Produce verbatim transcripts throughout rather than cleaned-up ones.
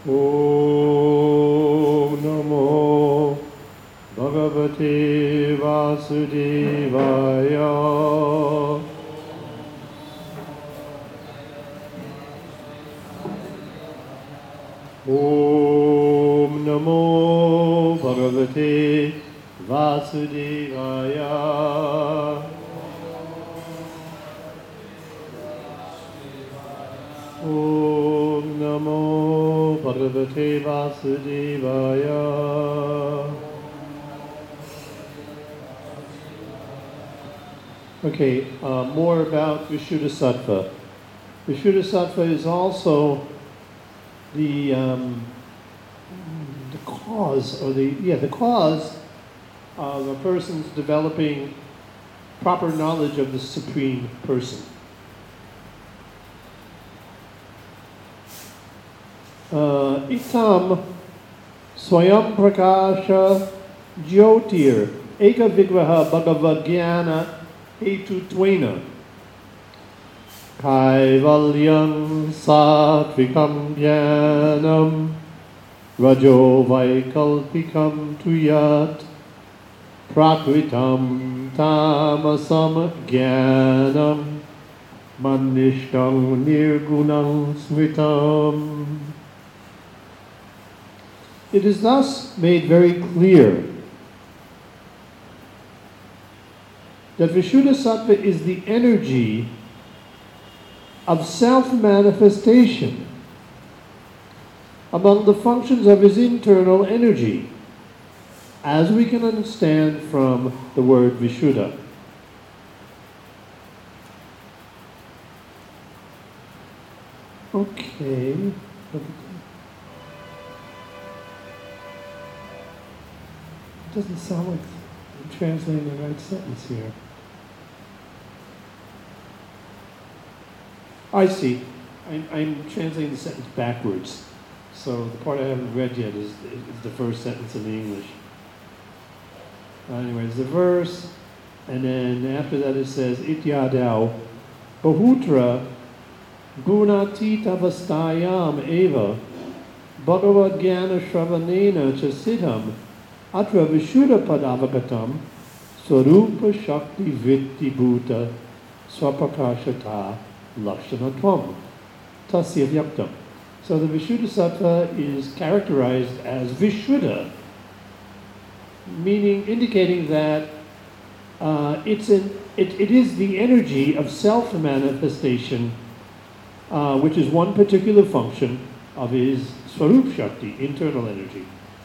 Om Namo Bhagavate Vasudevaya. Om Namo Bhagavate Vasudevaya. Om Namo Bhagavate Vasudevaya. Okay, uh, more about Vishuddhasattva. Vishuddhasattva is also the um, the cause, or the yeah, the cause of a person's developing proper knowledge of the Supreme Person. Uh, itam swayam prakasha jyotir eka vigraha bhagavagyana hetutvena kaivalyam satvikam jnanam rajo vaikalpikam tuyat prakritam tamasam jnanam manishtam nirgunam smritam. It is thus made very clear that Vishuddhasattva is the energy of self-manifestation among the functions of his internal energy, as we can understand from the word Vishuddha. Okay. It doesn't sound like I'm translating the right sentence here. I see. I'm, I'm translating the sentence backwards. So the part I haven't read yet is, is the first sentence in the English. Uh, anyways, the verse, and then after that it says, Ityadau, Bahutra, Gunatita Vastayam Eva, Bhagavad Jnana Shravanena Chasitam, Atra Vishuddha Padavagatam, Swarupa Shakti Vritti Bhuta, Swapakashata Lakshanatvam, Tasya Vyaktam. So the Vishuddhasattva is characterized as Vishuddha, meaning, indicating that uh, it's an, it, it is the energy of self-manifestation, uh, which is one particular function of his Swarup Shakti, internal energy.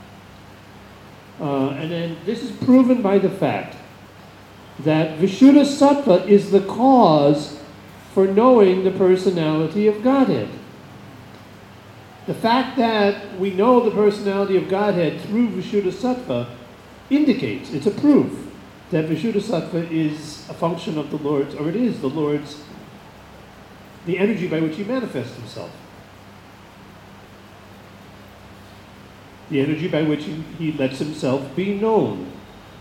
Uh, and then this is proven by the fact that Vishuddhasattva is the cause for knowing the personality of Godhead. The fact that we know the personality of Godhead through Vishuddhasattva indicates, it's a proof, that Vishuddhasattva is a function of the Lord's, or it is the Lord's, the energy by which he manifests himself. The energy by which he, he lets himself be known.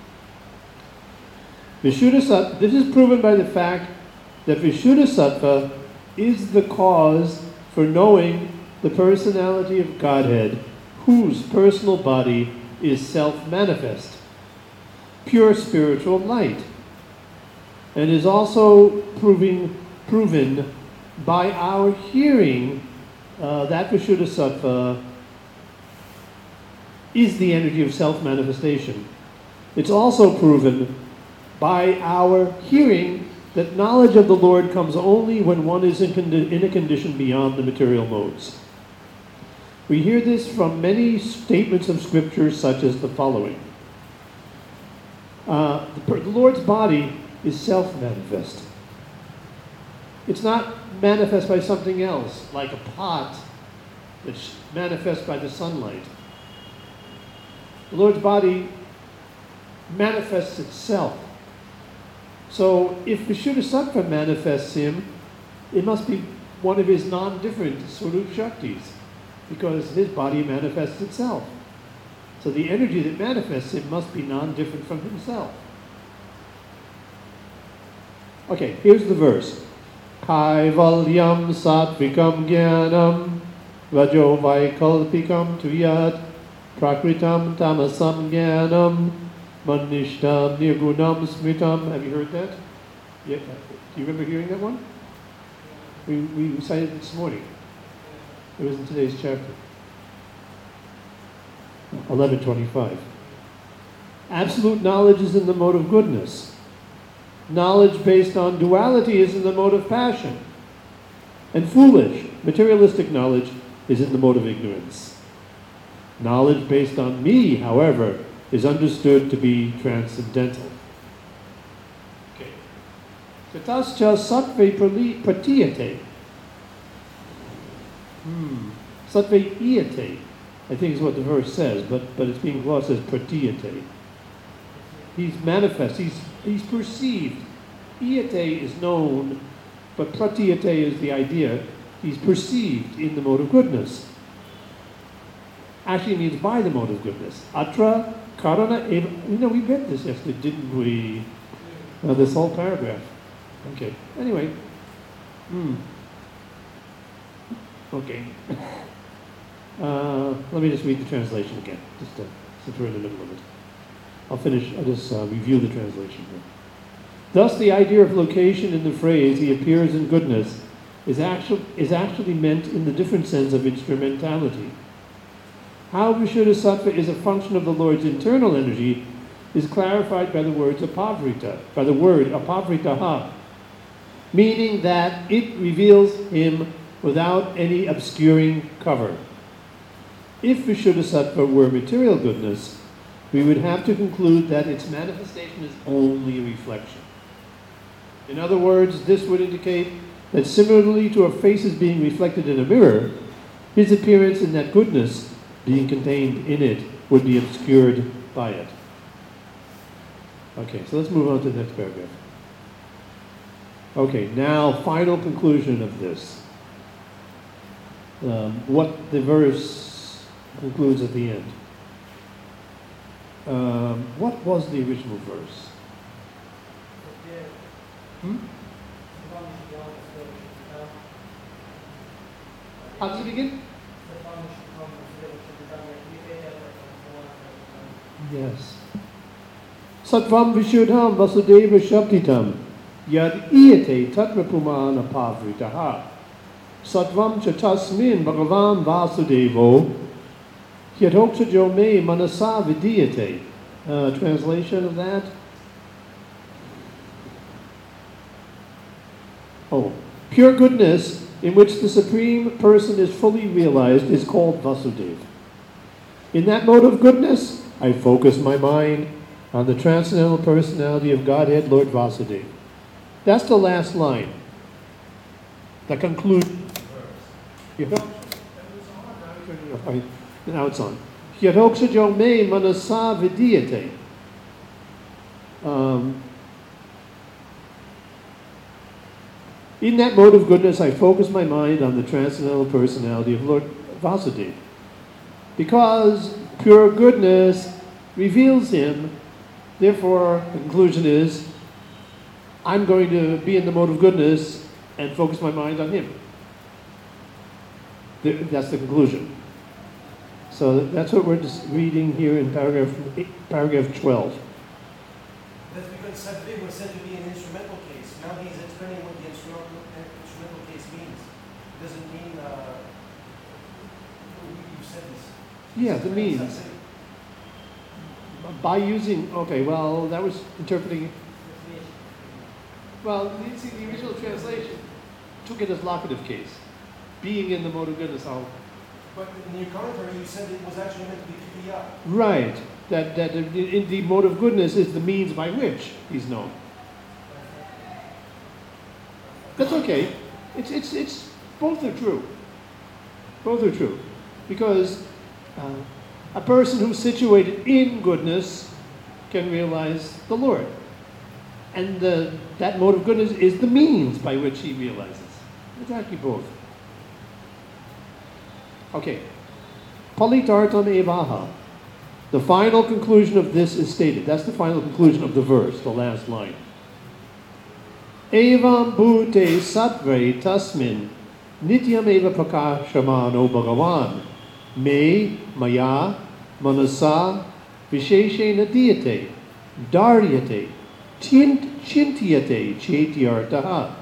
Vishuddhasattva, this is proven by the fact that Vishuddhasattva is the cause for knowing the personality of Godhead, whose personal body is self-manifest, pure spiritual light, and is also proving, proven by our hearing uh, that Vishuddhasattva is the energy of self-manifestation. It's also proven by our hearing that knowledge of the Lord comes only when one is in, condi- in a condition beyond the material modes. We hear this from many statements of Scripture, such as the following. Uh, the, the Lord's body is self-manifest. It's not manifest by something else, like a pot that's manifest by the sunlight. The Lord's body manifests itself. So if Vishuddhasattva manifests him, it must be one of his non-different Swarup Shaktis, because his body manifests itself. So the energy that manifests him must be non-different from himself. Okay, here's the verse. Kaivalyam Sattvikam Jnanam Rajo Vaikalpikam Tuyat Prakritam Tamasam Jnanam Manishtam Nirgunam Smritam. Have you heard that? Yeah. Do you remember hearing that one? We, we recited it this morning. It was in today's chapter. eleven twenty-five. Absolute knowledge is in the mode of goodness. Knowledge based on duality is in the mode of passion. And foolish, materialistic knowledge is in the mode of ignorance. Knowledge based on me, however, is understood to be transcendental. Okay. Tatascha sattve pratiyate. Hmm. Sattve iyate, I think is what the verse says, but, but it's being glossed as pratiyate. He's manifest, he's, he's perceived. Iyate is known, but pratiyate is the idea. He's perceived in the mode of goodness. Actually means by the mode of goodness. Atra karana eva. You know, we read this yesterday, didn't we? Uh, this whole paragraph. Okay. Anyway. Hmm. Okay. Uh, let me just read the translation again, just to, since we're in the middle of it. I'll finish, I'll just uh, review the translation here. Thus, the idea of location in the phrase, he appears in goodness, is actually, is actually meant in the different sense of instrumentality. How Vishuddhasattva is a function of the Lord's internal energy is clarified by the words apavrita, by the word apavritaha, meaning that it reveals him without any obscuring cover. If Vishuddhasattva were material goodness, we would have to conclude that its manifestation is only a reflection. In other words, this would indicate that similarly to a face's being reflected in a mirror, his appearance in that goodness being contained in it would be obscured by it. Okay, so let's move on to the next paragraph. Okay, now final conclusion of this. Um, what the verse concludes at the end. Um, what was the original verse? Hmm? How does it begin? Yes. Sattvam Vishuddham Vasudeva Shabditam Yad Iyate Tatra Pumana Pavritaha Sattvam Chatasmin Bhagavan Vasudevo Yadoksajo Me Manasa Vidiyate. Uh, translation of that? Oh, pure goodness in which the Supreme Person is fully realized is called Vasudeva. In that mode of goodness, I focus my mind on the transcendental personality of Godhead, Lord Vasudeva. That's the last line. That concludes. Now it's on. Yadoksajo me manasa vidiyate. Um, in that mode of goodness, I focus my mind on the transcendental personality of Lord Vasudeva. Because pure goodness reveals him, therefore, the conclusion is, I'm going to be in the mode of goodness and focus my mind on him. That's the conclusion. So that's what we're just reading here in paragraph paragraph twelve. That's because Sattva was said to be an instrumental case. Now he's explaining what the instrumental, instrumental case means. It doesn't mean, uh, you said this. Yeah, the means. By using, okay, well, that was interpreting. Well, you see, the original translation took it as locative case. Being in the mode of goodness, I'll. But in your commentary, you said it was actually meant to be kriya. Right. That, that in the mode of goodness is the means by which he's known. That's okay. It's, it's, it's, both are true. Both are true. Because uh, a person who's situated in goodness can realize the Lord. And the, that mode of goodness is the means by which he realizes. It's actually both. Okay. Palitartam evaha. The final conclusion of this is stated. That's the final conclusion of the verse, the last line. Evam bhute sattve tasmin Nityam eva prakashamano bhagavan me maya manasa visheshena diyate daryate tint chintyate chetyartaha.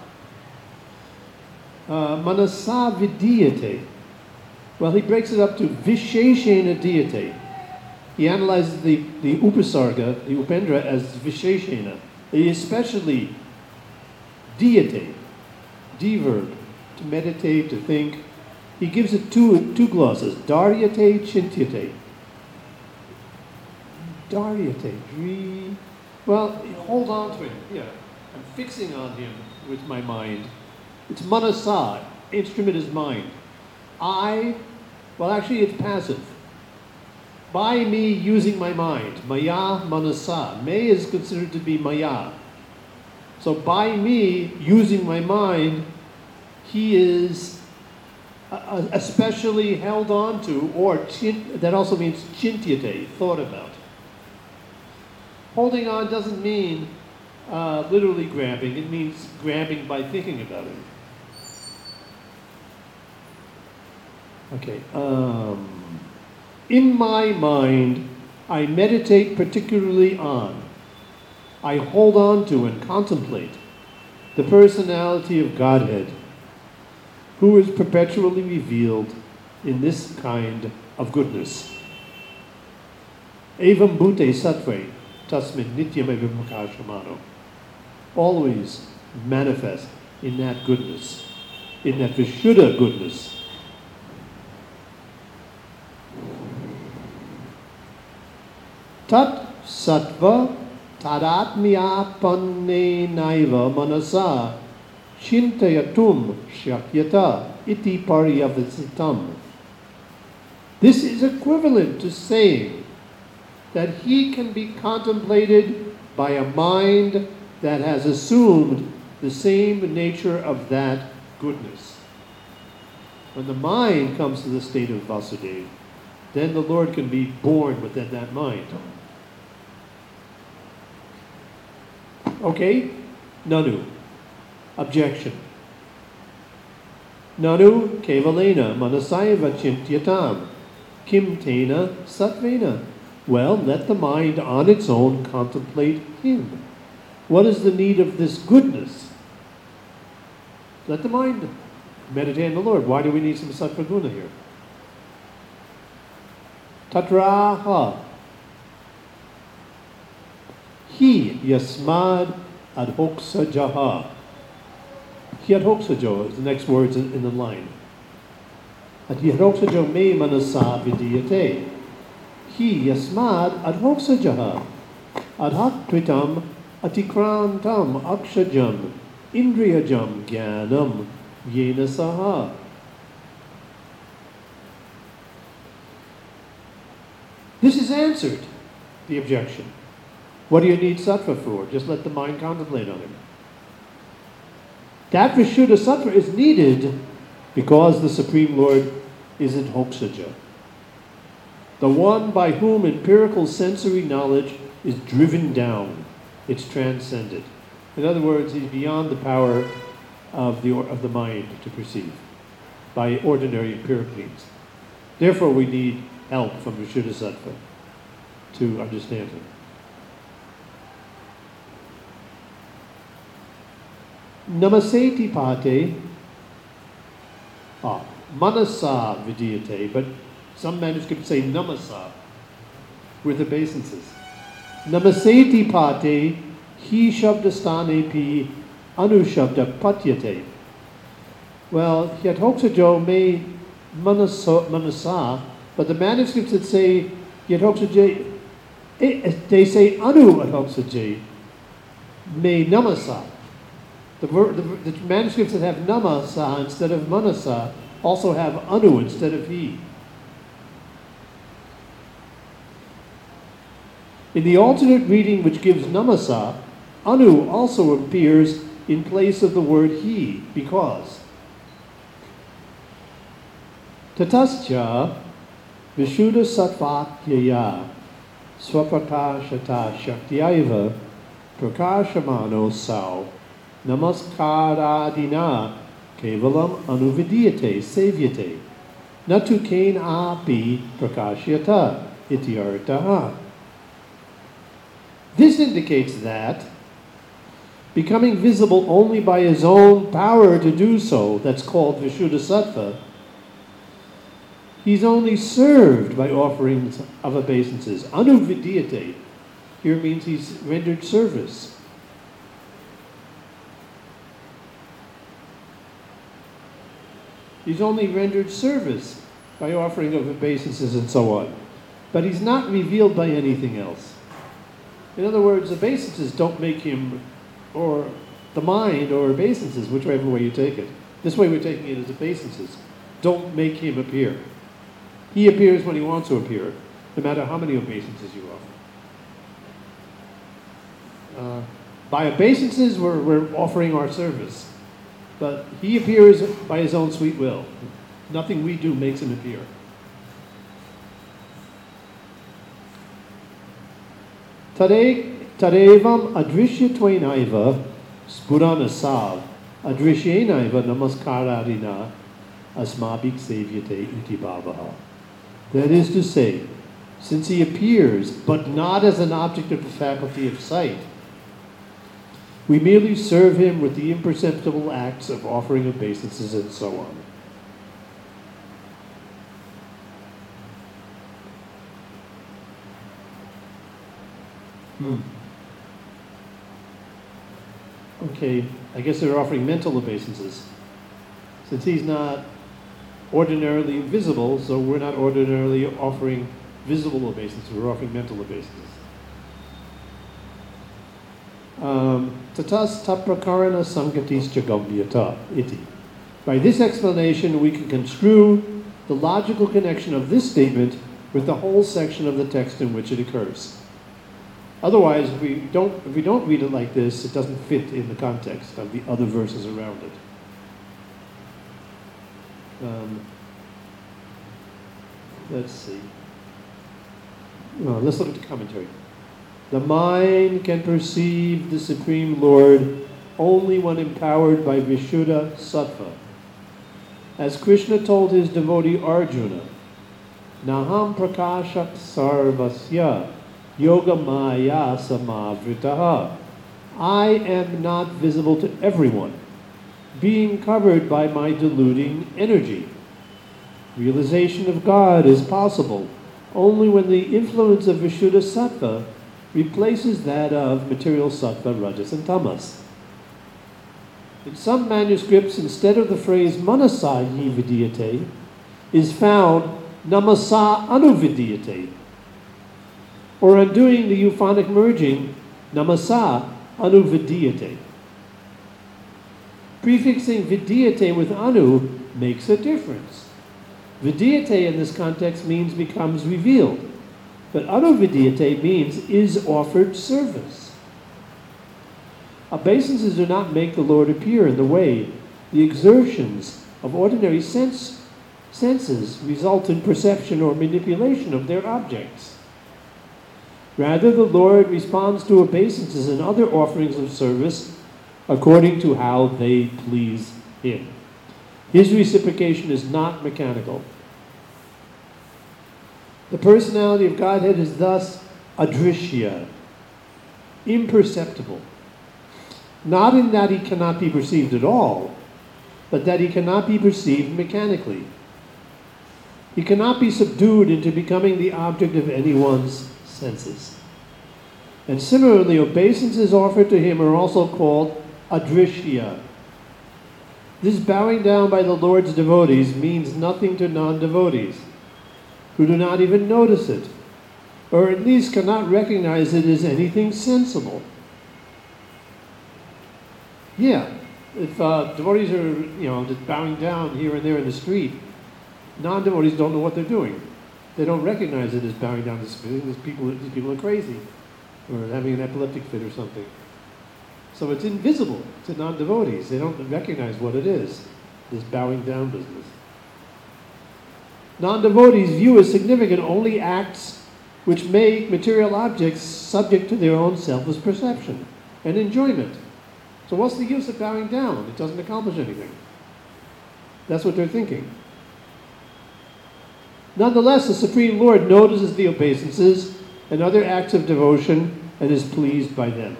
Uh, manasa vidyate. Well, he breaks it up to visheshena diyate. He analyzes the, the upasarga, the upendra, as visheshena. He especially diyate, D verb, to meditate, to think. He gives it two, two glosses, daryate, chintyate. Daryate, dri. Well, hold on to him. Here, I'm fixing on him with my mind. It's manasa, instrument is mind. I, well actually it's passive. By me using my mind, maya manasa. May is considered to be maya. So by me using my mind, he is uh, especially held on to, or chin, that also means chintyate, thought about. Holding on doesn't mean uh, literally grabbing, it means grabbing by thinking about it. Okay. Um, in my mind, I meditate particularly on, I hold on to and contemplate the personality of Godhead, who is perpetually revealed in this kind of goodness. Evam bhute sattve tasmin nityam eva prakashamano. Always manifest in that goodness, in that Vishuddha goodness. Tat sattva tadatmya panne naiva manasa chintayatum shakyata iti paryavasitam. This is equivalent to saying that he can be contemplated by a mind that has assumed the same nature of that goodness. When the mind comes to the state of Vasudeva, then the Lord can be born within that mind. Okay? Nanu. Objection. Nanu kevalena manasaiva chintyatam kim tena sattvena. Well, let the mind on its own contemplate him. What is the need of this goodness? Let the mind meditate on the Lord. Why do we need some sattva guna here? Tatraha. He yasmad adhoksajaha. He adhoksajo is the next words in, in the line. Adhoksajo me manasa vidyate. He yasmad adhoksajaha. Adhaktvitam atikrantam akshajam indriyajam jnanam yena saha. This is answered, the objection. What do you need sattva for? Just let the mind contemplate on him. That Vishuddha sattva is needed because the Supreme Lord is in Hoksaja, the one by whom empirical sensory knowledge is driven down. It's transcended. In other words, he's beyond the power of the, of the mind to perceive by ordinary empiric means. Therefore, we need help from Vishuddha sattva to understand him. Namaseti pate, ah, manasa vidyate, but some manuscripts say namasa with obeisances. Namaseti pate, he shabdastane pi anushabda patyate. Well, yatoksajo may manasa, manasa, but the manuscripts that say yatoksaje, they say anu atoksaje, may namasa. The, the, the manuscripts that have namasa instead of manasa also have anu instead of he. In the alternate reading which gives namasa, anu also appears in place of the word he, because tatascha vishuddha sattvatyaya swaprakashata shaktyaiva prakashamano sao namaskaradina kevalam anuvidyate sevyate, natu kain api prakashyata ityartaha. This indicates that, becoming visible only by his own power to do so, that's called Vishuddha Sattva, he's only served by offerings of obeisances. Anuvidyate here means he's rendered service. He's only rendered service by offering of obeisances and so on. But he's not revealed by anything else. In other words, obeisances don't make him, or the mind, or obeisances, whichever way you take it. This way we're taking it as obeisances. Don't make him appear. He appears when he wants to appear, no matter how many obeisances you offer. Uh, by obeisances, we're, we're offering our service. But he appears by his own sweet will. Nothing we do makes him appear. Tarevam adrishya twainaiva spurana sav adrishyenaiva namaskararina asmabhik sevyate iti bhavaha. That is to say, since he appears, but not as an object of the faculty of sight, we merely serve him with the imperceptible acts of offering obeisances and so on. Hmm. Okay, I guess they're offering mental obeisances. Since he's not ordinarily visible, so we're not ordinarily offering visible obeisances, we're offering mental obeisances. Tatas taprakarana sangatis jagambhyata iti. By this explanation, we can construe the logical connection of this statement with the whole section of the text in which it occurs. Otherwise, if we don't, if we don't read it like this, it doesn't fit in the context of the other verses around it. Um, let's see. Well, let's look at the commentary. The mind can perceive the Supreme Lord only when empowered by Vishuddha Sattva. As Krishna told his devotee Arjuna, Naham prakashak sarvasya yoga maya samavritaha. I am not visible to everyone, being covered by my deluding energy. Realization of God is possible only when the influence of Vishuddha Sattva replaces that of material sattva, rajas, and tamas. In some manuscripts, instead of the phrase manasa hi vidyate, is found namasa anuvidyate, or undoing the euphonic merging, namasa anuvidyate. Prefixing vidyate with anu makes a difference. Vidyate in this context means becomes revealed. But anuvidyate means is offered service. Obeisances do not make the Lord appear in the way the exertions of ordinary sense, senses result in perception or manipulation of their objects. Rather, the Lord responds to obeisances and other offerings of service according to how they please him. His reciprocation is not mechanical. The personality of Godhead is thus adrishya, imperceptible. Not in that he cannot be perceived at all, but that he cannot be perceived mechanically. He cannot be subdued into becoming the object of anyone's senses. And similarly, obeisances offered to him are also called adrishya. This bowing down by the Lord's devotees means nothing to non-devotees, who do not even notice it, or at least cannot recognize it as anything sensible. Yeah, if uh, devotees are, you know, just bowing down here and there in the street, non-devotees don't know what they're doing. They don't recognize it as bowing down the street. These people, these people are crazy, or having an epileptic fit or something. So it's invisible to non-devotees. They don't recognize what it is, this bowing down business. Non-devotees view as significant only acts which make material objects subject to their own selfish perception and enjoyment. So what's the use of bowing down? It doesn't accomplish anything. That's what they're thinking. Nonetheless, the Supreme Lord notices the obeisances and other acts of devotion and is pleased by them.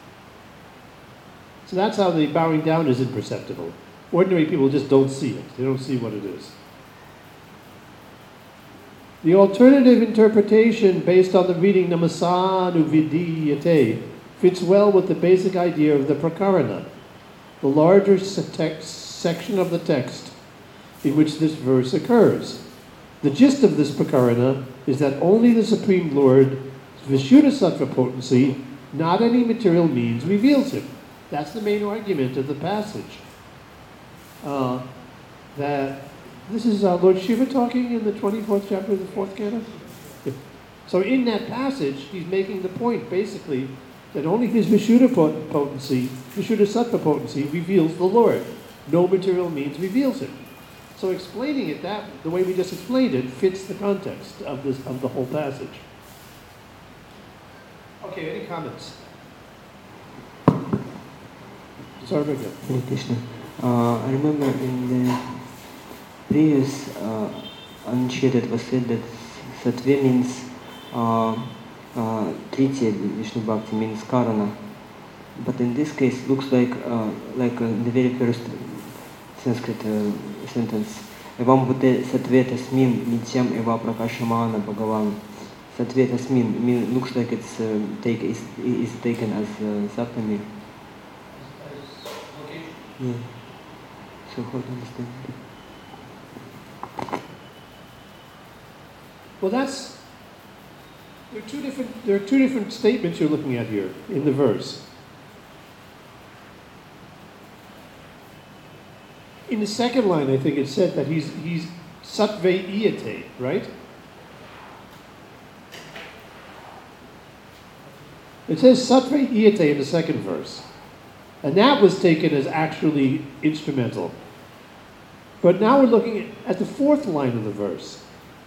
So that's how the bowing down is imperceptible. Ordinary people just don't see it. They don't see what it is. The alternative interpretation based on the reading Namasanu Vidiyate fits well with the basic idea of the Prakarana, the larger section of the text in which this verse occurs. The gist of this Prakarana is that only the Supreme Lord's Vishuddhasattva potency, not any material means, reveals him. That's the main argument of the passage. Uh, that this is uh, Lord Shiva talking in the twenty-fourth chapter of the fourth canto. Yeah. So in that passage, he's making the point, basically, that only his Vishuddha potency, Vishuddhasattva potency, reveals the Lord. No material means reveals him. So explaining it that the way we just explained it fits the context of this of the whole passage. Okay, any comments? Sarvika. Hare Krishna. Uh, I remember in the previous uh, Anuच्छeda it was said that Sattva means uh, uh, Tritiya Vishnu Bhakti means Karana. But in this case, looks like uh, like uh, in the very first Sanskrit uh, sentence. Evam bhute Sattva tasmin nityam eva prakashamana bhagavan. Sattva tasmin mean, looks like it's uh, take is is taken as uh, Saptami. Yeah. So how to understand it? Well, that's there are two different there are two different statements you're looking at here in the verse. In the second line, I think it said that he's he's sattve iyate, right? It says sattve iyate in the second verse. And that was taken as actually instrumental. But now we're looking at the fourth line of the verse.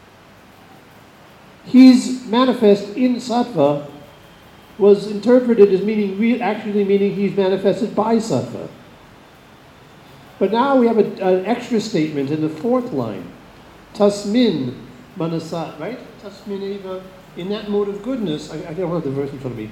He's manifest in sattva was interpreted as meaning, actually meaning he's manifested by sattva. But now we have a, an extra statement in the fourth line. Tasmin manasat, right? Tasmin eva, in that mode of goodness. I, I don't have the verse in front of me.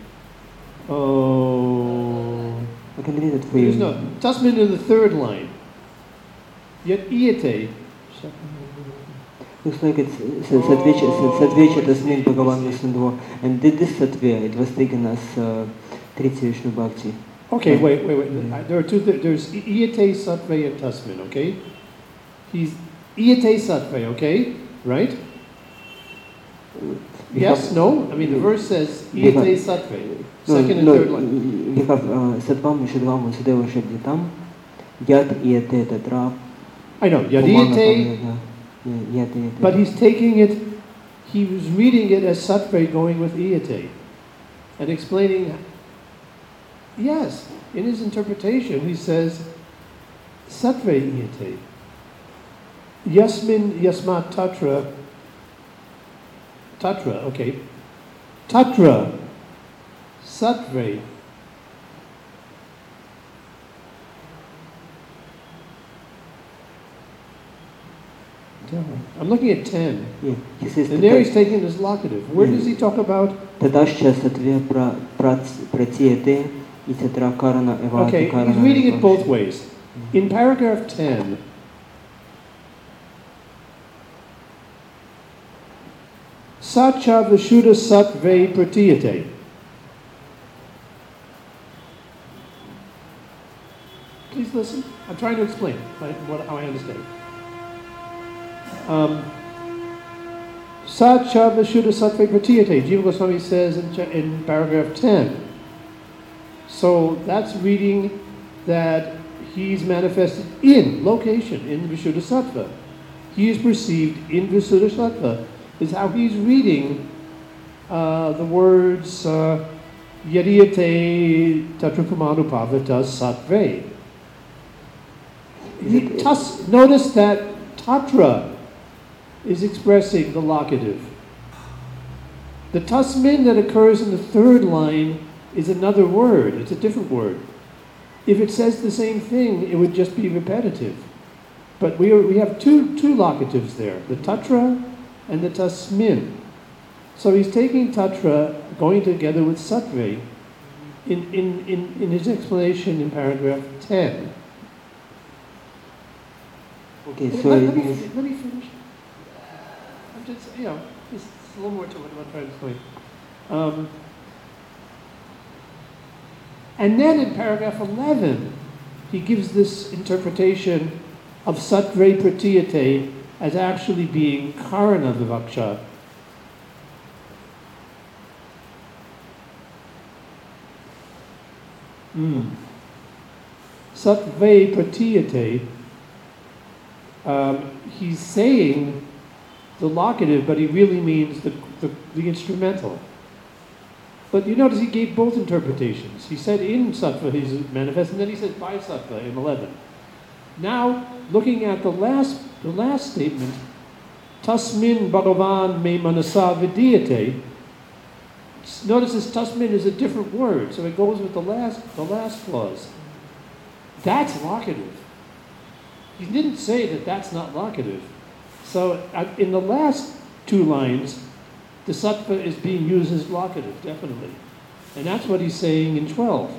Oh... I can read it for you. No, Tasmin in the third line. Yet iyate. Looks like it's Sattvecha Tasmin Bhagavan Vishnu. And did this Sattva, it was taken as uh, Tritiya Vishnu Bhakti. Okay, wait, wait, wait. Mm-hmm. There are two, th- there's iyate, Sattva, and Tasmin, okay? He's iyate Sattva, okay? Right? We yes, have, no? I mean, the verse says iyate Sattva. Second no, and third no, line. We have Sattvam Vishudvam Vasudeva Shabditam Yad iyate tatra. I know, Yad iyate, but he's taking it, he was reading it as Sattva going with iyate. And explaining, yes, in his interpretation he says Sattva iyate. Yasmin yasmat tatra, tatra, okay. Tatra, Sattva. I'm looking at ten. Yeah, he says and there he's taking this locative. Where yeah. does he talk about? Okay, he's reading it both ways. In paragraph ten, Sacha Vishuddha Sattve Pratiyate. Please listen. I'm trying to explain what, how I understand. Um, Sacha Vishuddha Sattve Pratiyate. Jiva Goswami says in, in paragraph ten. So that's reading that he's manifested in location, in Vishuddha Sattva. He is perceived in Vishuddha Sattva. Is how he's reading uh, the words uh, Yadiyate Tatrupamanu Sattve. He tus- notice that Tatra is expressing the locative. The tasmin that occurs in the third line is another word. It's a different word. If it says the same thing, it would just be repetitive. But we, are, we have two, two locatives there, the tatra and the tasmin. So he's taking tatra, going together with sattve, in, in, in, in his explanation in paragraph ten. Okay, so let, it let, me, means let me finish. I'm just, you know, there's a little more to what I'm trying to explain. Um, and then in paragraph eleven, he gives this interpretation of sattve pratiyate as actually being karana vivaksha. Mm. Sattve pratiyate, um, he's saying the locative, but he really means the, the, the instrumental. But you notice he gave both interpretations. He said in sattva he's manifest, and then he said by sattva in eleven. Now, looking at the last, the last statement, tasmin bhagavan me manasa vidyate. Notice this tasmin is a different word, so it goes with the last, the last clause. That's locative. He didn't say that that's not locative. So uh, in the last two lines, the sattva is being used as locative, definitely. And that's what he's saying in twelve.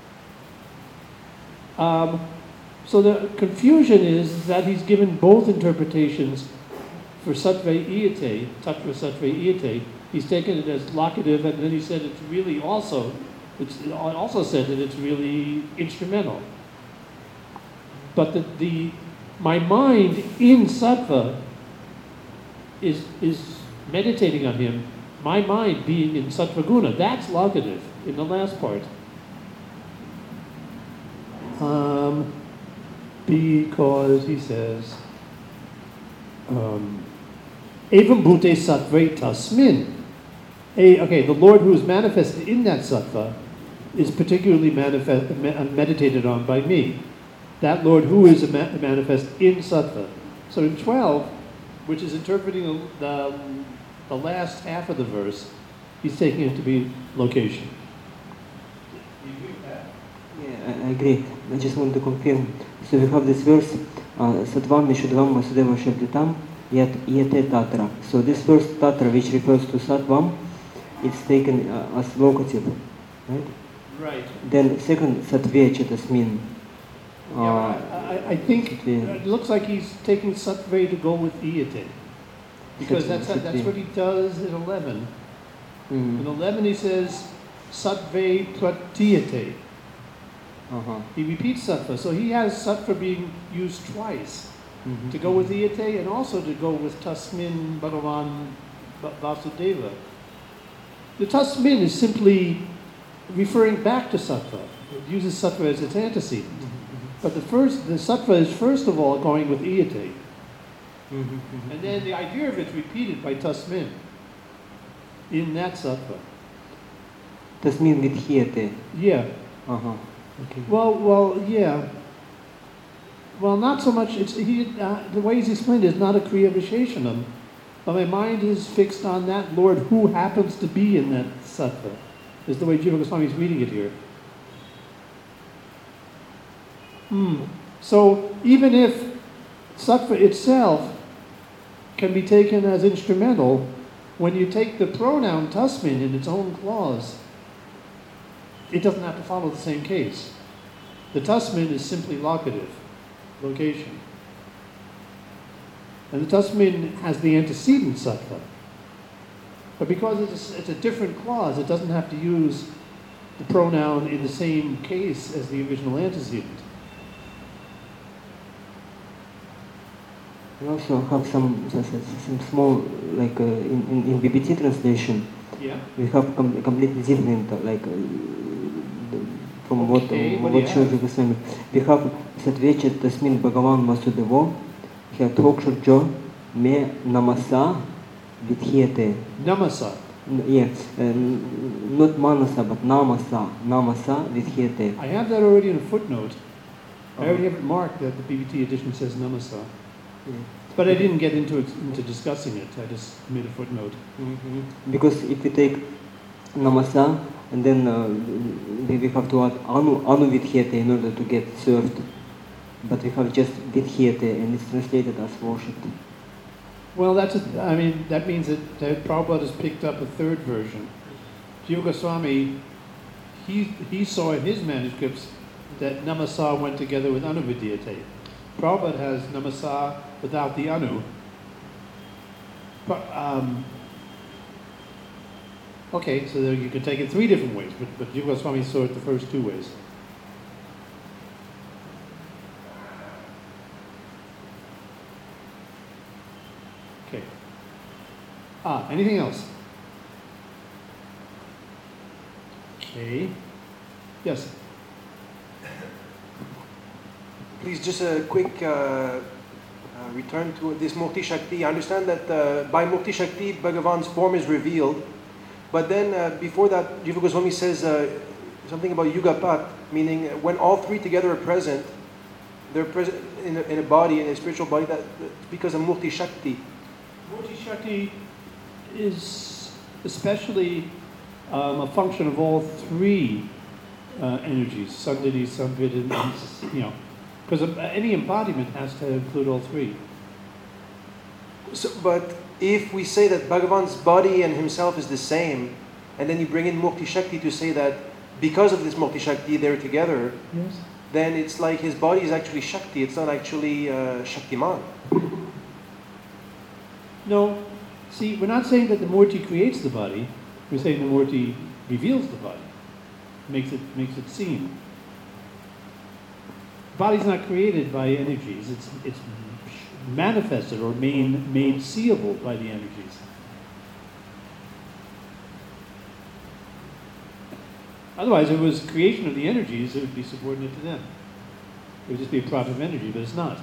Um, so the confusion is that he's given both interpretations for sattva iyate, tatra sattva iyate. He's taken it as locative, and then he said it's really also, it's it also said that it's really instrumental. But the, the my mind in sattva is is meditating on him, my mind being in sattva guna. That's locative in the last part. Um, because he says, um, Evam bhute sattve tasmin. A, okay, the Lord who is manifested in that sattva is particularly manifest, meditated on by me. That Lord who is a ma- manifest in sattva. So in twelve, which is interpreting the, the last half of the verse, he's taking it to be location. Do you agree with that? yeah, I, I agree. I just want to confirm. So we have this verse, uh, Sattvam Mishudvam Vasudeva Shabditam Yet Yete Tatra. So this first Tatra, which refers to Sattvam, it's taken uh, as locative, right? Right. Then second Sattve Chetasmin. Yeah, I, I, I think Sattve. it looks like he's taking sattve to go with iyate. Because that's, Sattve. that's what he does in eleven. In Mm. eleven he says, sattve pratiyate. Uh-huh. He repeats sattva. So he has sattva being used twice. Mm-hmm. To go with iyate and also to go with tasmin bhagavan vasudeva. The tasmin is simply referring back to sattva. It uses sattva as its antecedent. But the first, the sattva is first of all going with iyate. Mm-hmm. And then the idea of it's repeated by tasmin in that sattva. Tasmin Vidhyate. Yeah. Uh-huh. Okay. Well, well, yeah. Well, not so much. It's he. Uh, the way he's explained it is not a kriya visheshanam, but my mind is fixed on that Lord who happens to be in that sattva. Is the way Jiva Goswami is reading it here. Hmm. So even if sattva itself can be taken as instrumental, when you take the pronoun tasmin in its own clause, it doesn't have to follow the same case. The tasmin is simply locative, location. And the tasmin has the antecedent sattva. But because it's a, it's a different clause, it doesn't have to use the pronoun in the same case as the original antecedent. We also have some some small, like uh, in, in, in B B T translation, Yeah. we have com- completely different, uh, like uh, the, from what, Okay, uh, what do you what Shri Goswami. We have Sattvecha Tasmin Bhagavan Vasudevo, Hyatokshurjo Me Namasa Vidhyate. Namasa. N- Yeah, uh, n- not Manasa, but Namasa, Namasa Vidhyate. I have that already in a footnote. I Uh-huh. already have it marked that the B B T edition says namasa. Yeah. But I didn't get into it, into discussing it. I just made a footnote. Mhm. Because if we take Namasa, and then uh, we we have to add Anu, anu Vidhyate in order to get served. but we have just vidhyate and it's translated as worshipped. Well, that's, a, I mean, that means that, that Prabhupada has picked up a third version. Jiva Goswami, he, he saw in his manuscripts that Namasa went together with Anuvidyate. Prabhupada has Namasa without the Anu. But, um, okay, so there you can take it three different ways, but, but Jiva Goswami saw it the first two ways. Okay. Ah, anything else? Okay. Yes. Please, just a quick uh, uh, return to this Mukti Shakti. I understand that uh, by Mukti Shakti, Bhagavan's form is revealed. But then uh, before that, Jiva Goswami says uh, something about Yugapat, meaning when all three together are present, they're present in a, in a body, in a spiritual body, that, that's because of Mukti Shakti. Murti Shakti is especially um, a function of all three uh, energies, Sandhiti, Samvit, and, and, you know, because any embodiment has to include all three. So, but if we say that Bhagavan's body and himself is the same, and then you bring in Mukti Shakti to say that because of this Mukti Shakti they're together, Yes. then it's like his body is actually Shakti, it's not actually uh, Shaktiman. No, see, we're not saying that the Murti creates the body. We're saying the Murti reveals the body, makes it makes it seen. The body's not created by energies. It's it's manifested or made made seeable by the energies. Otherwise, if it was creation of the energies, it would be subordinate to them. It would just be a product of energy, but it's not.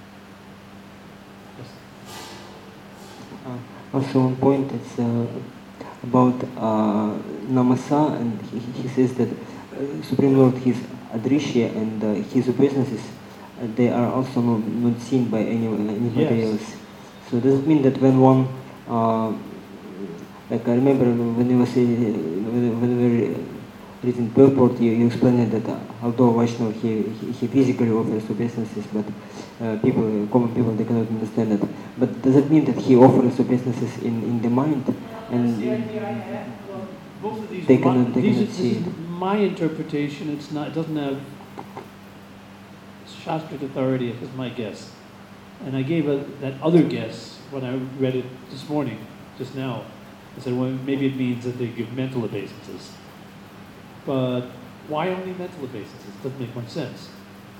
Yes. Uh, also one point is uh, about uh, Namasa, and he, he says that uh, Supreme Lord, his Adrishya and uh, his obeisances, uh, they are also not, not seen by any, anybody Yes. else. So does it mean that when one, uh, like I remember when you were saying, when, when we were reading purport, you, you explained that uh, although Vaishnava, he, he, he physically offers obeisances, but uh, people, common people, they cannot understand that. But does it mean that he offers obeisances in, in the mind? And the idea I had. Well, both of these, They my, cannot- they these cannot are, see this is my interpretation. It's not. It doesn't have Shastric authority. It's my guess, and I gave a, that other guess when I read it this morning, just now. I said, well, maybe it means that they give mental obeisances. But why only mental obeisances? Doesn't make much sense.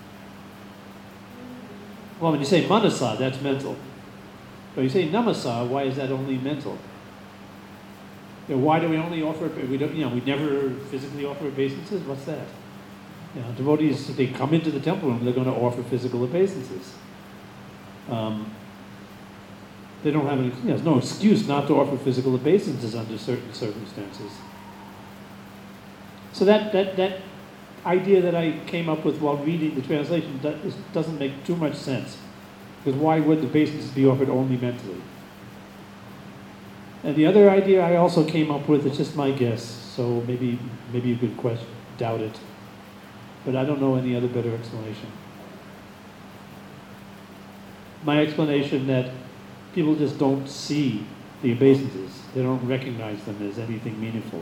Well, when you say manasa, that's mental. But you say namasa, why is that only mental? You know, why do we only offer? We don't. You know, we never physically offer obeisances. What's that? You know, devotees, if they come into the temple room, they're going to offer physical obeisances. Um, they don't have any. You know, there's no excuse not to offer physical obeisances under certain circumstances. So that that that idea that I came up with while reading the translation do- is- doesn't make too much sense. Because why would the obeisances be offered only mentally? And the other idea I also came up with, it's just my guess, so maybe maybe you could question, doubt it. But I don't know any other better explanation. My explanation that people just don't see the obeisances. They don't recognize them as anything meaningful.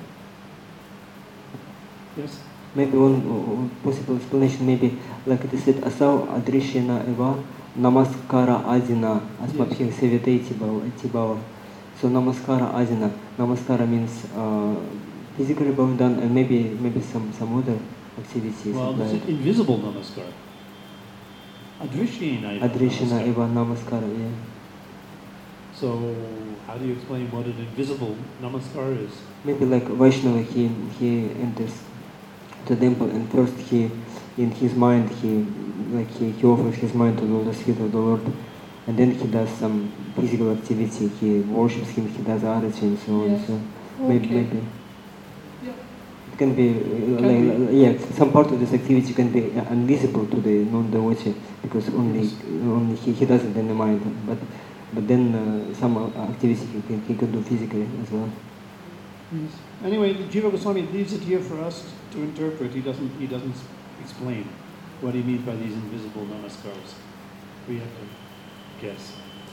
Yes? maybe one uh, possible explanation, maybe like it is said, Asau Adrishina Eva Namaskara Adina Asmabhya Sevite Tibava. So Namaskara Adina. Namaskara means uh, physically bowing down and maybe maybe some, some other activities. Well, like it's an invisible namaskar. Adrishina Eva Adrishina namaskar. Eva Namaskara, yeah. So, how do you explain what an invisible namaskar is? Maybe like Vaishnava, he he enters the temple and first he, in his mind, he like he, he offers his mind to the lotus feet of the Lord, and then he does some physical activity. He worships him. He does arati and so on. Yes. So maybe Okay. maybe Yeah. it can be uh, Can like yeah. Some part of this activity can be uh, invisible to the non-devotee because only Yes. only he, he does it in the mind, but. But then uh, some activity he can, he can do physically as well. Yes. Anyway, Jiva Goswami leaves it here for us to interpret. He doesn't. He doesn't explain. what he means by these invisible namaskars. We have to guess.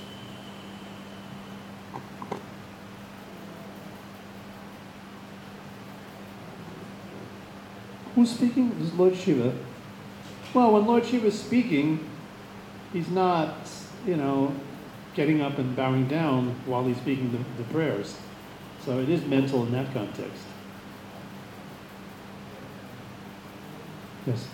Who's speaking? This is Lord Shiva. Well, when Lord Shiva is speaking, he's not, you know, getting up and bowing down while he's speaking the, the prayers. So it is mental in that context. Yes.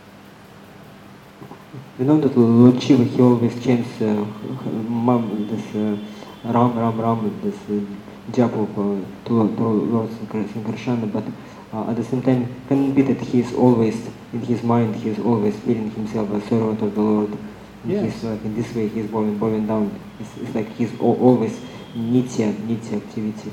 We know that Lord Shiva, he always chants uh, mum, this uh, Ram, Ram, Ram, this uh, japu uh, to, to Lord Sankarsana, but uh, at the same time, can it be that he is always, in his mind, he is always feeling himself a servant of the Lord? And Yes. he's, like, in this way, he's bowing, bowing down. It's, it's like he's al- always nitya, nitya activity.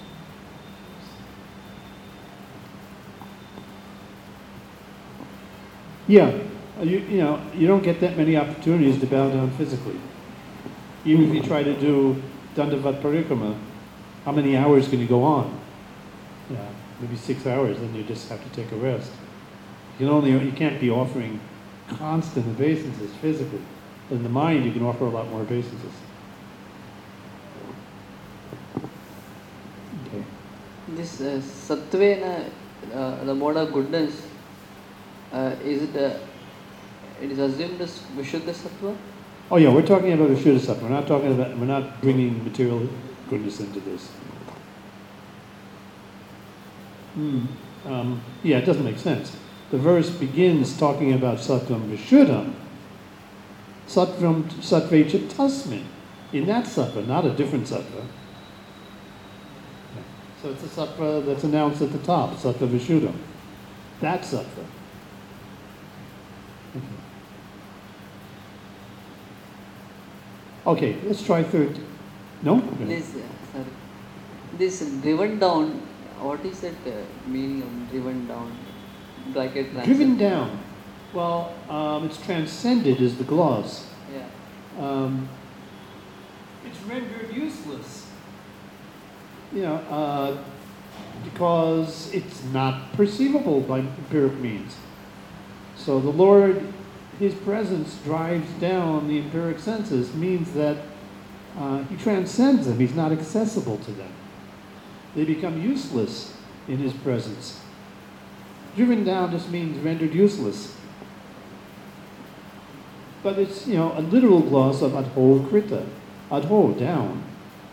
Yeah, you, you know, you don't get that many opportunities to bow down physically. Even if you try to do Dandavat Parikrama, how many hours can you go on? Yeah, maybe six hours, then you just have to take a rest. You can only, you can't be offering constant obeisances physically. But in the mind, you can offer a lot more obeisances. Okay. This uh, Sattvena, uh, the mode of goodness, uh, is it, uh, it is assumed as Vishuddha Sattva? Oh yeah, we're talking about Vishuddha Sattva. We're not talking about, we're not bringing material goodness into this. Hmm. Um, yeah, it doesn't make sense. The verse begins talking about Sattvam Vishuddham. Sattvam Sattvecha Tasmin. In that sattva, not a different sattva. So it's a sattva that's announced at the top, Sattva Vishuddham. That sattva. Okay, let's try third. No? This, uh, sorry. This driven down, what is that uh, meaning of driven down? Bracket Driven transcend- down. Well, um, it's transcended is the gloss. Yeah. Um, it's rendered useless. You know, uh, because it's not perceivable by empiric means. So the Lord, His presence drives down the empiric senses, means that uh, He transcends them. He's not accessible to them. They become useless in His presence. Driven down just means rendered useless. But it's, you know, a literal gloss of adho krita. Adho, down.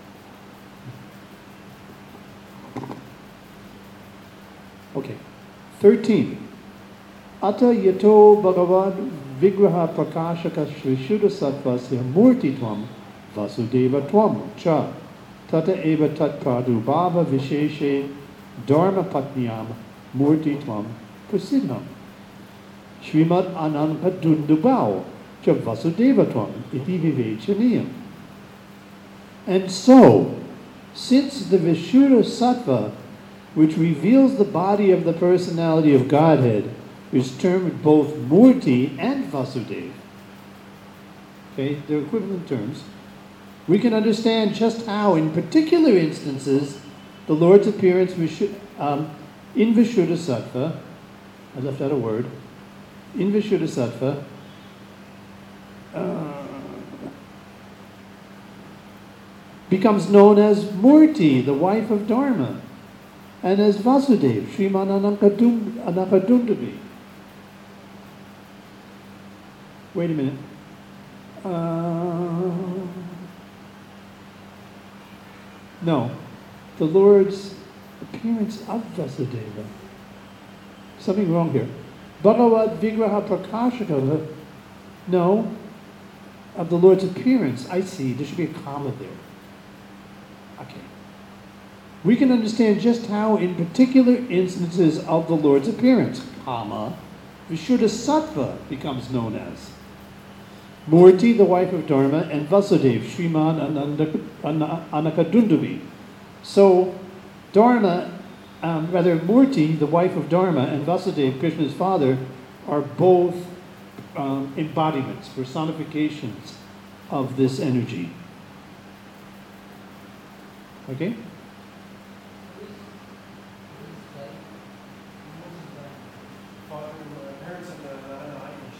Okay. thirteen. Ata yato bhagavad vigraha prakashaka srishuddha sattvasya murtitvam vasudeva tvam cha tata eva tat pradubhava visheshe dharma patniyam murtitvam prasiddham Srimad Ananta Dundubao cha vasudeva tvam iti vivechaniyam. And so, since the Vishuddha Sattva, which reveals the body of the personality of Godhead, is termed both Murti and Vasudeva. Okay, they're equivalent terms. We can understand just how, in particular instances, the Lord's appearance Vishu- um, in Vishuddha Sattva, I left out a word, in Vishuddha Sattva, uh, becomes known as Murti, the wife of Dharma, and as Vasudeva, Sriman Anakadundavi. Wait a minute. Uh, no, the Lord's appearance of Vasudeva. Something wrong here. Bhagavad Vigraha Prakashaka. No, of the Lord's appearance. I see. There should be a comma there. Okay. We can understand just how, in particular instances of the Lord's appearance, comma, Vishuddha Sattva becomes known as Murti, the wife of Dharma, and Vasudeva, Sriman Anakadundavi. So, Dharma, um, rather Murti, the wife of Dharma, and Vasudeva, Krishna's father, are both um, embodiments, personifications of this energy. Okay? Parents of the Narayana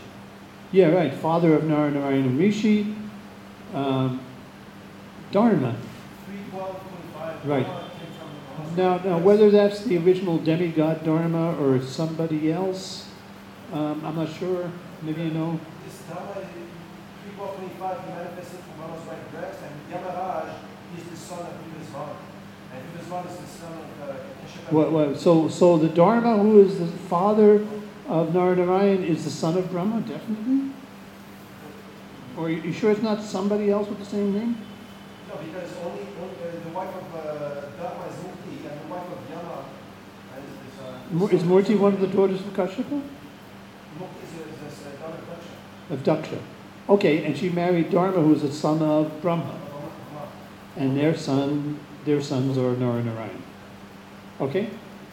Yeah, right. Father of Naranarayana Rishi, um, Dharma. three twelve twenty-five. Right. Dharma came from- Now, now, whether that's the original demigod Dharma or somebody else, um, I'm not sure. Maybe you know. This Dharma, three twelve twenty-five, he manifested from Brahma's right breast, and Yamaraj is the son of Vivasvan. And Vivasvan is the son of uh, Kashyapa. What, what, so, so the Dharma, who is the father of Naranarayan, is the son of Brahma, definitely? Or are you, you sure it's not somebody else with the same name? No, because only, only uh, the wife of uh, Dharma is Mukti, and the wife of Yama is, is, uh, Mu- Is Murti one of the daughters of Kashyapa? Mukti is, is, is uh, Dharma Daksha. Of Daksha. Okay, and she married Dharma, who is the son of Brahma. Brahma. And their son, their sons are Naranarayan. Okay?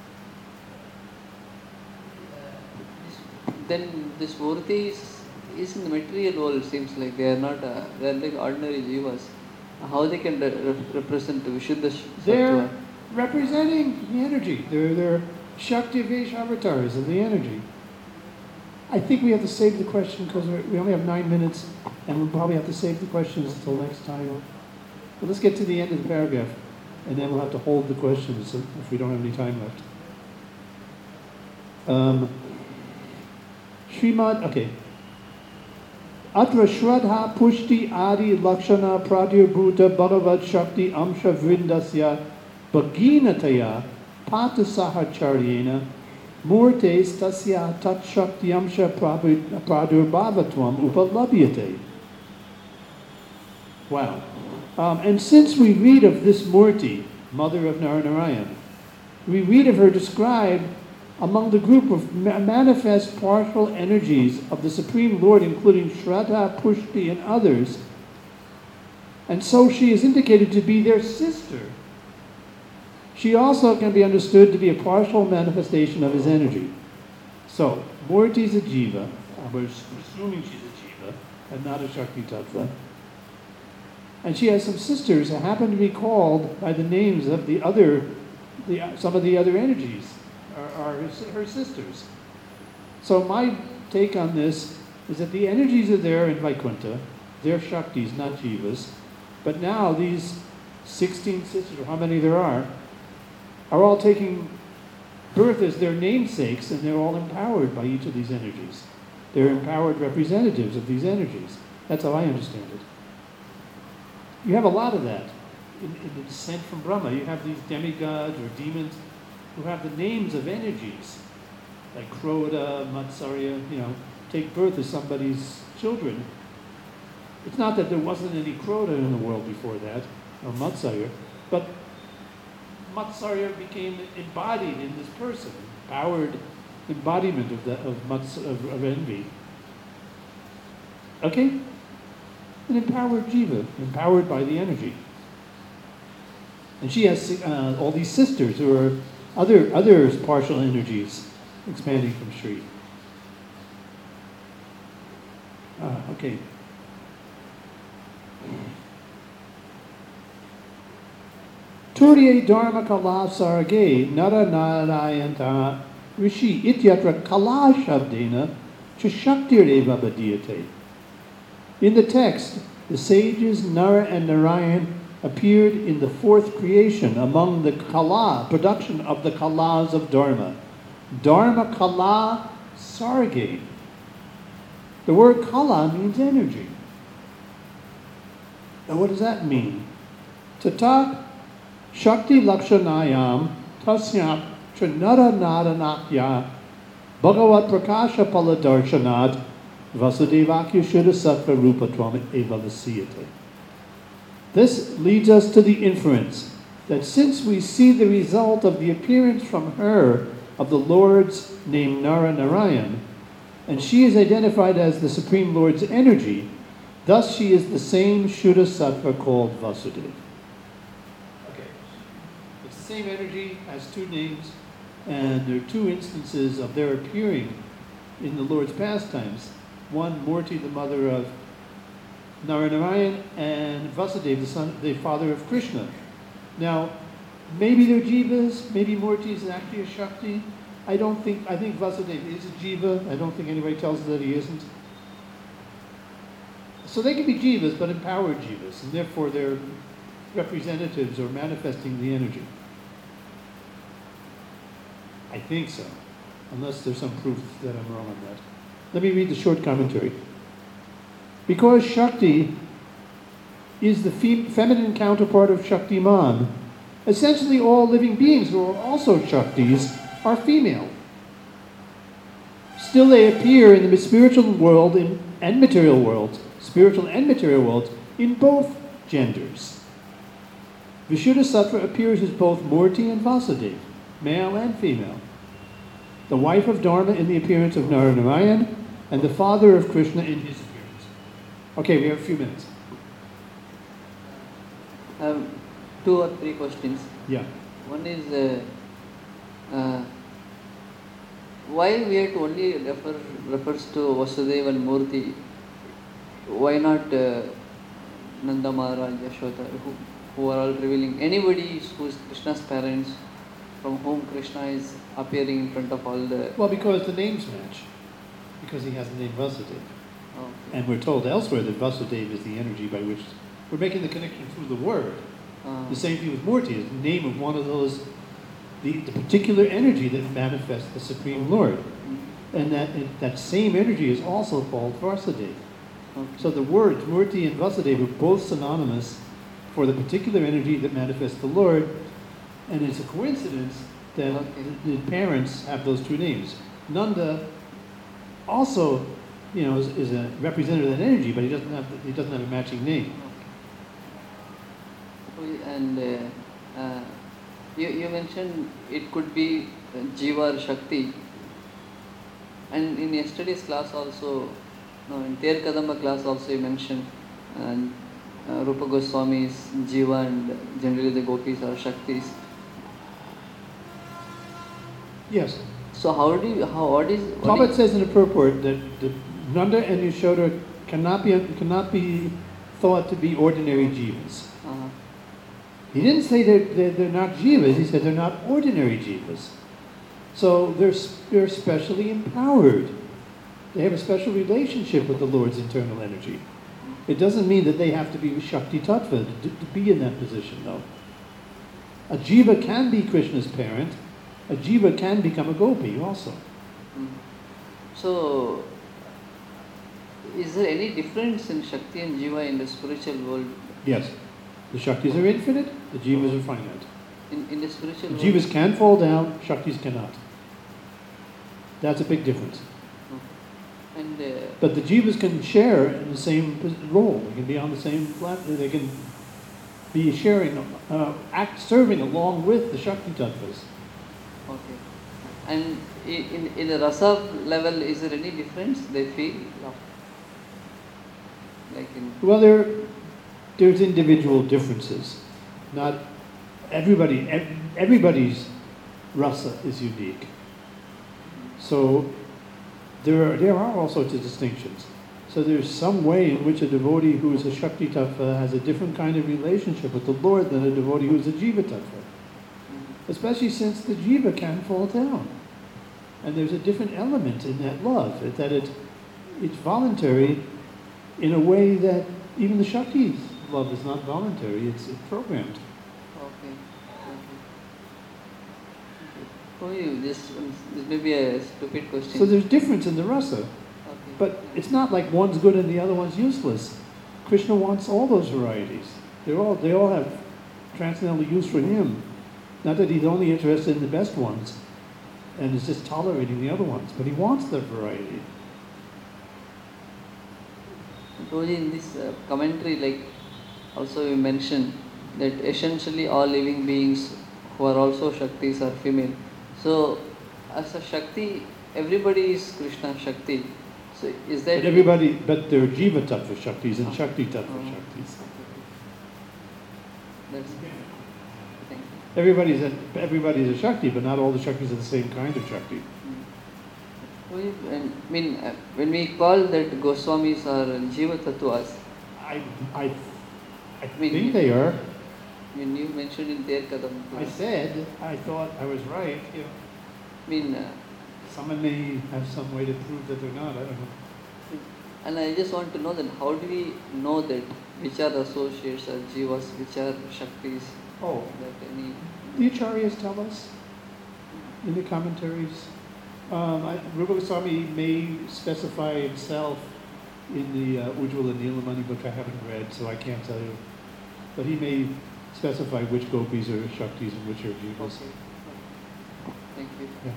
Then this Murti is, is in the material world, it seems like they are not, uh, they are like ordinary jivas. How they can re- re- represent Vishuddha Sh- They're Sattva? representing the energy. They're, they're Shakti Vesh avatars of the energy. I think we have to save the question because we only have nine minutes and we'll probably have to save the questions until next time. But let's get to the end of the paragraph and then we'll have to hold the questions if we don't have any time left. Um, Srimad, okay. Atra Shraddha Pushti Adi Lakshana Pradyurbhuta Bhagavat Shakti Amsha Vrindasya Bhaginataya Patasahacharyena Murtes Tasya Tat Shakti Amsha Pradurbhavatvam Upalabhyate. Wow. Um, and since we read of this Murti, mother of Naranarayan, we read of her described among the group of ma- manifest partial energies of the Supreme Lord, including Shraddha, Pushti, and others. And so she is indicated to be their sister. She also can be understood to be a partial manifestation of his energy. So, Murti is a jiva. We're assuming she's a jiva and not a Shakti Tattva. And she has some sisters who happen to be called by the names of the other, the, some of the other energies. Are, are his, her sisters. So my take on this is that the energies are there in Vaikuntha. They're Shaktis, not Jivas. But now these sixteen sisters, or how many there are, are all taking birth as their namesakes, and they're all empowered by each of these energies. They're empowered representatives of these energies. That's how I understand it. You have a lot of that in, in the descent from Brahma. You have these demigods or demons who have the names of energies, like Kroda, Matsarya, you know, take birth as somebody's children. It's not that there wasn't any Kroda in the world before that, or Matsarya, but Matsarya became embodied in this person, empowered embodiment of the of, Mats, of, of envy. Okay? An empowered jiva, empowered by the energy. And she has uh, all these sisters who are Other, other partial energies expanding from Sri. Ah, okay. Turye Dharma Kala Sarge Nara Narayanta Rishi Ityatra Kala Shabdena Chashaktir Eva Badiyate. In the text, the sages Nara and Narayan appeared in the fourth creation among the Kala, production of the Kalas of Dharma. Dharma Kala Sarge. The word Kala means energy. Now what does that mean? Tata Shakti Lakshanayam Tasyap Trinara Naranakya Bhagavat Prakasha Paladarshanat Vasudevakya Shuddha Sattva Rupatvam Eva Vasiyate. This leads us to the inference that since we see the result of the appearance from her of the Lord's named Naranarayan, and she is identified as the Supreme Lord's energy, thus she is the same Shuddha Sattva called Vasudeva. Okay. It's the same energy, has two names, and there are two instances of their appearing in the Lord's pastimes. One, Murti, the mother of Naranarayan, and Vasudeva, the son, the father of Krishna. Now, maybe they're jivas, maybe Murti is actually a Shakti. I don't think, I think Vasudeva is a jiva. I don't think anybody tells us that he isn't. So they can be jivas, but empowered jivas, and therefore they're representatives or manifesting the energy. I think so, unless there's some proof that I'm wrong on that. Let me read the short commentary. Because Shakti is the fem- feminine counterpart of Shaktiman, essentially all living beings who are also Shaktis are female. Still they appear in the spiritual world in, and material worlds, spiritual and material worlds, in both genders. Vishuddhasattva appears as both Murti and Vasudeva, male and female. The wife of Dharma in the appearance of Narayana, and the father of Krishna in his appearance. Okay, we have a few minutes. I have two or three questions. Yeah. One is uh, uh, why we have to only refer refers to Vasudeva and Murti. Why not uh, Nanda Maharaj, Yashoda, who, who are all revealing anybody who is Krishna's parents, from whom Krishna is appearing in front of all the. Well, because the names match. Because he has the name Vasudeva. Okay. And we're told elsewhere that Vasudeva is the energy by which we're making the connection through the word. Uh, The same thing with Murti, is the name of one of those, the, the particular energy that manifests the Supreme Lord. And that and that same energy is also called Vasudeva. okay. So the words Murti and Vasudeva are both synonymous for the particular energy that manifests the Lord. And it's a coincidence that Okay. the, the parents have those two names. Nanda also, you know, is, is a representative of that energy, but he doesn't have he doesn't have a matching name. Okay. And uh, uh, you, you mentioned it could be uh, Jiva or Shakti. And in yesterday's class also, no, in Ter Kadamba class also you mentioned and uh, Rupa Goswami is Jiva and generally the gopis are Shaktis. Yes. So how do you, how, what is... What Prabhupada is says in the purport that the Nanda and Yashoda cannot be cannot be thought to be ordinary jivas. uh, He didn't say they're, they're, they're not jivas, he said they're not ordinary jivas. So they're, s- they're specially empowered. They have a special relationship with the Lord's internal energy. It doesn't mean that they have to be Shakti Tattva to, to be in that position, though. A jiva can be Krishna's parent. A jiva can become a gopi also. mm. So is there any difference in Shakti and Jiva in the spiritual world? Yes. The Shaktis are infinite, the jivas are finite. In, in the spiritual The world? jivas can fall down, Shaktis cannot. That's a big difference. And uh, But the jivas can share in the same pos- role. They can be on the same flat. They can be sharing, uh, act, serving along with the Shakti Tattvas. okay. And i- in in the rasa level, is there any difference they feel? Like in Well, there, there's individual differences. Not everybody, ev- everybody's rasa is unique. So there are, there are all sorts of distinctions. So there's some way in which a devotee who is a Shakti Tattva has a different kind of relationship with the Lord than a devotee who is a Jiva Tattva. Especially since the Jiva can fall down. And there's a different element in that love, that it, it's voluntary in a way that even the Shakti's love is not voluntary, it's, it's programmed. okay. Okay. Oh, you this this may be a stupid question. So there's difference in the rasa, okay. but it's not like one's good and the other one's useless. Krishna wants all those varieties. They're all, they all have transcendental use for him. Not that he's only interested in the best ones and is just tolerating the other ones, but he wants the variety. Prabhuji, in this uh, commentary, like also you mentioned that essentially all living beings who are also Shaktis are female. So as a Shakti, everybody is Krishna Shakti. So is that But everybody, but they're Jiva Tattva Shaktis and Oh. Shakti Tattva Oh. Shaktis. That's thank you. Everybody's a, everybody's a Shakti, but not all the Shaktis are the same kind of Shakti. We, and, I mean, uh, when we call that Goswamis are Jiva Tattvas, I, I, I mean, think they are. when you mentioned in their Kadam, I said, I thought I was right. You know, I mean, uh, someone may have some way to prove that they're not. I don't know. And I just want to know that how do we know that which are associates or jivas, which are shaktis, Oh, that any... the Acharyas tell us in the commentaries. Um, I, Rupa Goswami may specify himself in the uh, Ujjwala Nilamani book I haven't read, so I can't tell you. But he may specify which gopis are Shaktis and which are Jivas. Okay. Thank you. Yeah.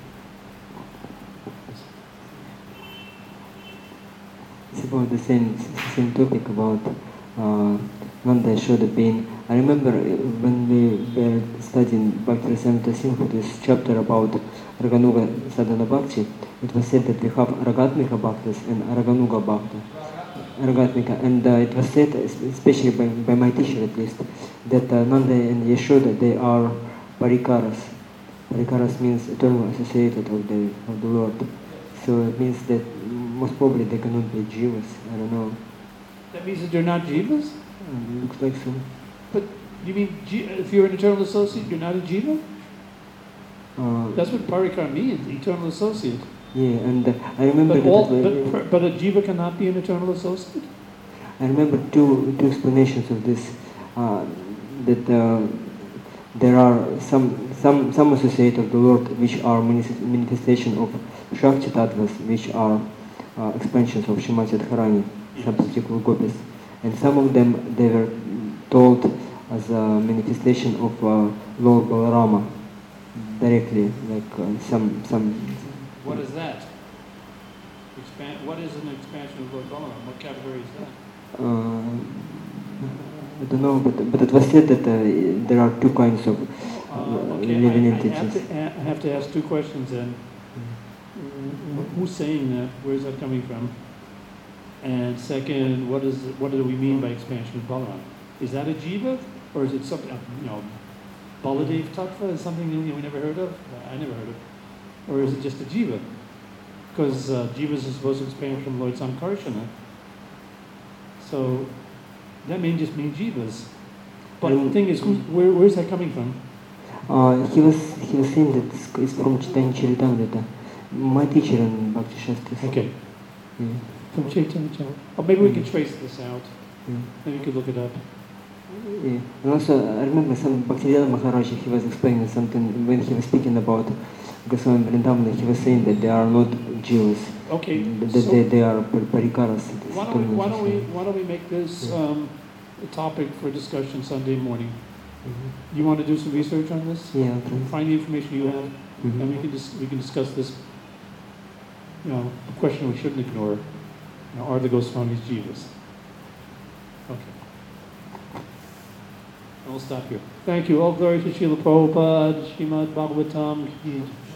It's about the same same topic about uh, Nanda Yashoda being. I remember when we were studying Bhakti Rasamrita Singha, this chapter about Raganuga Sadhana Bhakti, it was said that we have Ragatmika Bhaktas and Raganuga Bhakta. Ragatmika, and uh, it was said, especially by, by my teacher at least, that uh, Nanda and Yashoda, they are parikaras. Parikaras means eternal associated of the of the Lord. So it means that most probably they cannot be jivas. I don't know. That means that they're not Jivas? Uh, looks like so. But you mean Ji- if you're an eternal associate, you're not a Jiva? Uh, That's what parikar means, eternal associate. yeah, and uh, I remember But, that. all, it but, was- but a Jiva cannot be an eternal associate? I remember two two explanations of this. Uh, that uh, there are some some some associate of the Lord which are manis- manifestation of Shakti Tattvas, which are uh, expansions of Shrimati Radharani, some particular gopis, and some of them they were told as a manifestation of uh, Lord Balarama directly, like uh, some some. What is that? Expand, what is an expansion of Lord Balaram? What category is that? Uh, I don't know, but but it was said that uh, there are two kinds of Uh, uh, okay, living I, I, have entities. to, a- I have to ask two questions then. Wh- Who's saying that? Where is that coming from? And second, what is what do we mean by expansion of Balaram? Is that a jiva, or is it something? uh, You know, Baladev Tattva is something new we never heard of. I never heard of, or is it just a jiva? Because uh, jivas are supposed to expand from Lord Samkarshana. So that may just mean jivas. But the thing is, who, where, where's that coming from? Uh, he was he was saying that it's, it's from Chaitanya Charitamrita. My teacher in Bhakti Shastras. Okay, Yeah, from Chaitanya Charitamrita. Oh, maybe we can trace this out. yeah, Maybe we could look it up. yeah. And also, I remember some Bhaktivedanta Maharaj, he was explaining something when he was speaking about Goswami Vrindavana. He was saying that they are not Jews. Okay, That so they, they are par- parikaras. why don't we, why don't we, why don't we make this um, a topic for discussion Sunday morning? Mhm. You want to do some research on this? Yeah, okay. Find the information you have, Mhm. and we can dis- we can discuss this. You know, a question we shouldn't ignore. You know, are the Goswamis Jivas? Okay. And we'll stop here. Thank you. All glory to Srila Prabhupada, Srimad Bhagavatam. Ki